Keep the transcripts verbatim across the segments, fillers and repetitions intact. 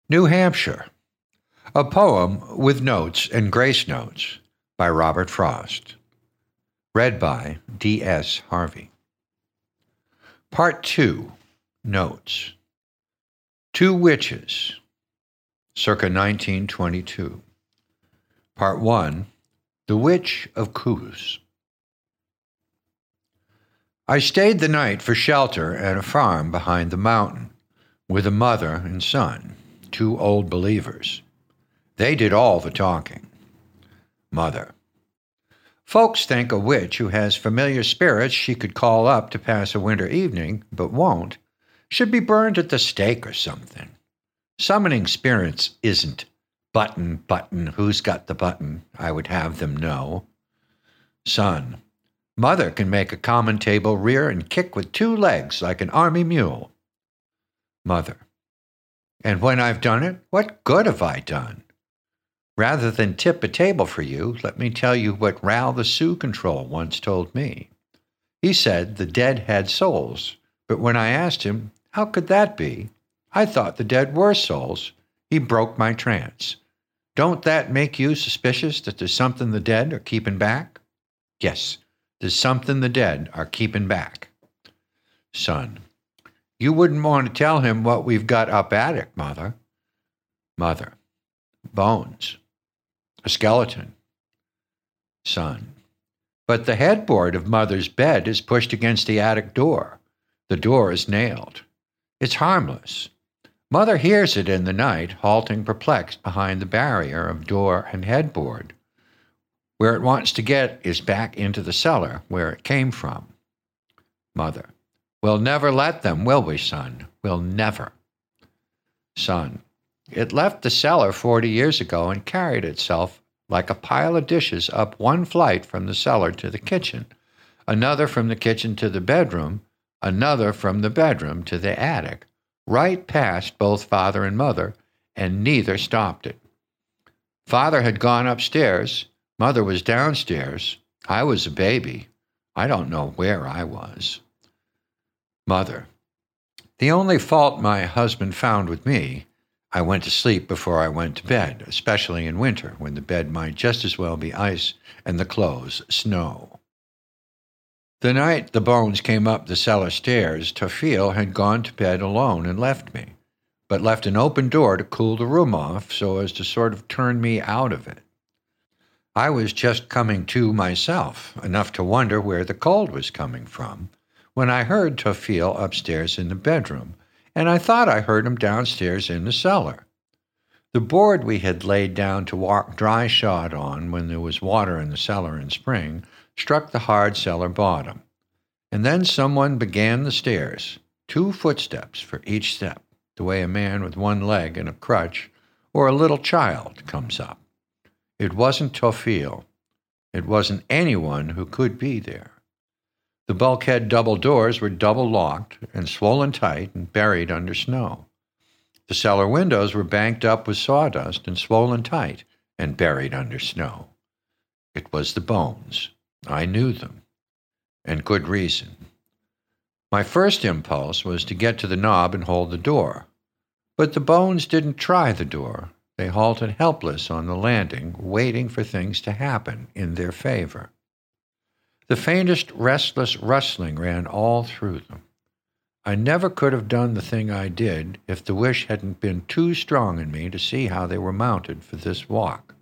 New Hampshire, a poem with notes and grace notes by Robert Frost. Read by D S Harvey. Part two, Notes. Two Witches, circa nineteen twenty-two. Part one, The Witch of Coos. I stayed the night for shelter at a farm behind the mountain with a mother and son, two old believers. They did all the talking. Mother: Folks think a witch who has familiar spirits she could call up to pass a winter evening, but won't, should be burned at the stake or something. Summoning spirits isn't button, button, who's got the button, I would have them know. Son: Mother can make a common table rear and kick with two legs like an army mule. Mother: And when I've done it, what good have I done? Rather than tip a table for you, let me tell you what Ral the Sioux Control once told me. He said the dead had souls, but when I asked him, how could that be? I thought the dead were souls. He broke my trance. Don't that make you suspicious that there's something the dead are keeping back? Yes, there's something the dead are keeping back. Son: You wouldn't want to tell him what we've got up attic, Mother. Mother: Bones. A skeleton. Son: But the headboard of Mother's bed is pushed against the attic door. The door is nailed. It's harmless. Mother hears it in the night, halting perplexed behind the barrier of door and headboard. Where it wants to get is back into the cellar where it came from. Mother: We'll never let them, will we, son? We'll never. Son: It left the cellar forty years ago and carried itself like a pile of dishes up one flight from the cellar to the kitchen, another from the kitchen to the bedroom, another from the bedroom to the attic, right past both father and mother, and neither stopped it. Father had gone upstairs. Mother was downstairs. I was a baby. I don't know where I was. Mother: The only fault my husband found with me, I went to sleep before I went to bed, especially in winter, when the bed might just as well be ice and the clothes snow. The night the Bones came up the cellar stairs, Tofil had gone to bed alone and left me, but left an open door to cool the room off so as to sort of turn me out of it. I was just coming to myself, enough to wonder where the cold was coming from, when I heard Tofil upstairs in the bedroom, and I thought I heard him downstairs in the cellar. The board we had laid down to walk dry shod on when there was water in the cellar in spring struck the hard cellar bottom. And then someone began the stairs, two footsteps for each step, the way a man with one leg and a crutch or a little child comes up. It wasn't Tofil. It wasn't anyone who could be there. The bulkhead double doors were double locked and swollen tight and buried under snow. The cellar windows were banked up with sawdust and swollen tight and buried under snow. It was the Bones. I knew them, and good reason. My first impulse was to get to the knob and hold the door, but the Bones didn't try the door. They halted helpless on the landing, waiting for things to happen in their favor. The faintest restless rustling ran all through them. I never could have done the thing I did if the wish hadn't been too strong in me to see how they were mounted for this walk.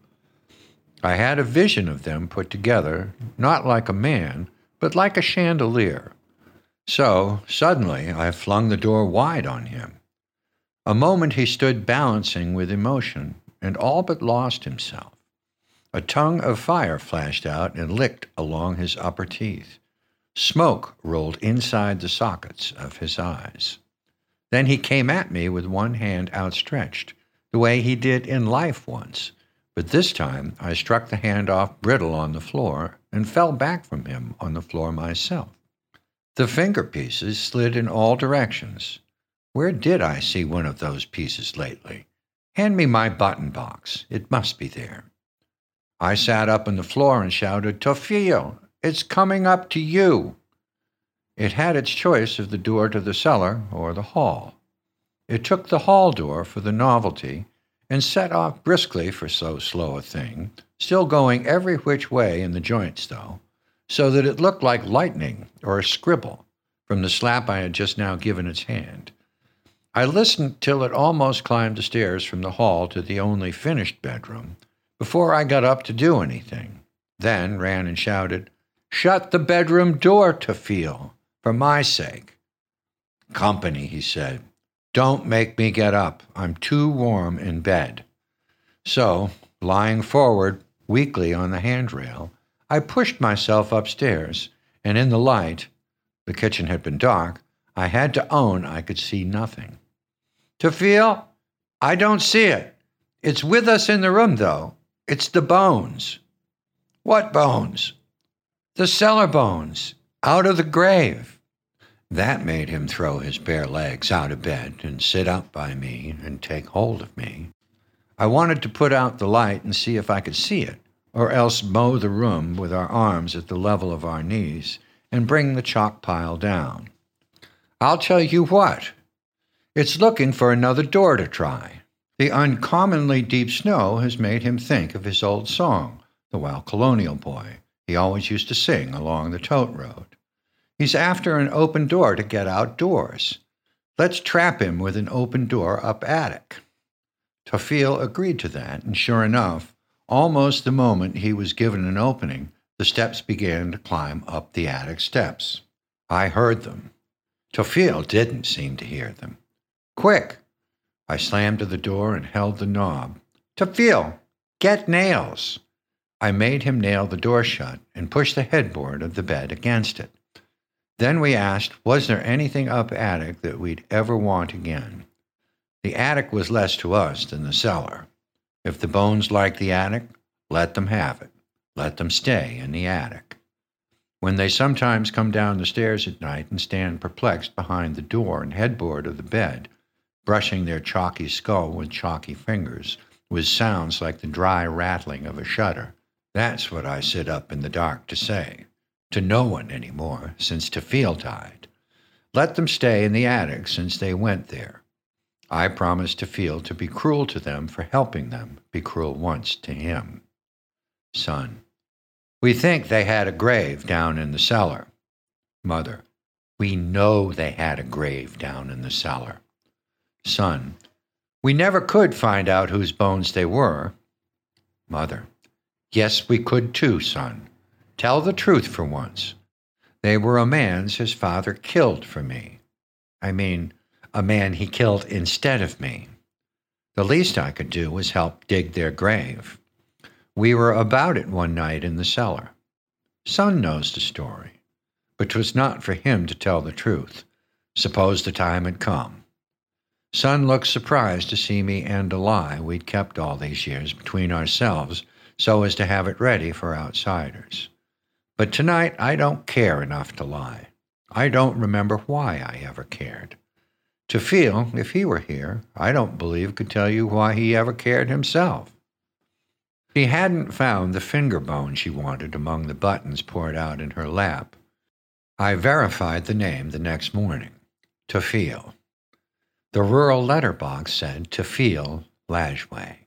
I had a vision of them put together, not like a man, but like a chandelier. So, suddenly, I flung the door wide on him. A moment he stood balancing with emotion, and all but lost himself. A tongue of fire flashed out and licked along his upper teeth. Smoke rolled inside the sockets of his eyes. Then he came at me with one hand outstretched, the way he did in life once, but this time I struck the hand off brittle on the floor and fell back from him on the floor myself. The finger pieces slid in all directions. Where did I see one of those pieces lately? Hand me my button box. It must be there. I sat up on the floor and shouted, Tofil, it's coming up to you. It had its choice of the door to the cellar or the hall. It took the hall door for the novelty and set off briskly for so slow a thing, still going every which way in the joints, though, so that it looked like lightning or a scribble from the slap I had just now given its hand. I listened till it almost climbed the stairs from the hall to the only finished bedroom before I got up to do anything, then ran and shouted, "Shut the bedroom door, Tafil, for my sake." "Company," he said. "Don't make me get up. I'm too warm in bed." So, lying forward weakly on the handrail, I pushed myself upstairs, and in the light, the kitchen had been dark, I had to own I could see nothing. "Tafil, I don't see it. It's with us in the room, though. It's the bones." "What bones?" "The cellar bones, out of the grave." That made him throw his bare legs out of bed and sit up by me and take hold of me. I wanted to put out the light and see if I could see it, or else mow the room with our arms at the level of our knees and bring the chalk pile down. I'll tell you what, it's looking for another door to try. The uncommonly deep snow has made him think of his old song, the Wild Colonial Boy, he always used to sing along the tote road. He's after an open door to get outdoors. Let's trap him with an open door up attic. Tafil agreed to that, and sure enough, almost the moment he was given an opening, the steps began to climb up the attic steps. I heard them. Tafil didn't seem to hear them. "Quick!" I slammed to the door and held the knob. "Tafil, get nails!" I made him nail the door shut and push the headboard of the bed against it. Then we asked, was there anything up attic that we'd ever want again? The attic was less to us than the cellar. If the bones liked the attic, let them have it. Let them stay in the attic. When they sometimes come down the stairs at night and stand perplexed behind the door and headboard of the bed, brushing their chalky skull with chalky fingers, with sounds like the dry rattling of a shutter, that's what I sit up in the dark to say. To no one any more, since Tafil died. Let them stay in the attic since they went there. I promised Tafil to be cruel to them for helping them be cruel once to him. Son: We think they had a grave down in the cellar. Mother: We know they had a grave down in the cellar. Son: We never could find out whose bones they were. Mother: Yes, we could too, son. Tell the truth for once. They were a man's his father killed for me. I mean, a man he killed instead of me. The least I could do was help dig their grave. We were about it one night in the cellar. Son knows the story, but 'twas not for him to tell the truth. Suppose the time had come. Son looked surprised to see me end a lie we'd kept all these years between ourselves so as to have it ready for outsiders. But tonight I don't care enough to lie. I don't remember why I ever cared. Tafil, if he were here, I don't believe could tell you why he ever cared himself. She hadn't found the finger bone she wanted among the buttons poured out in her lap. I verified the name the next morning. Tafil. The rural letterbox said Tafil Lajway.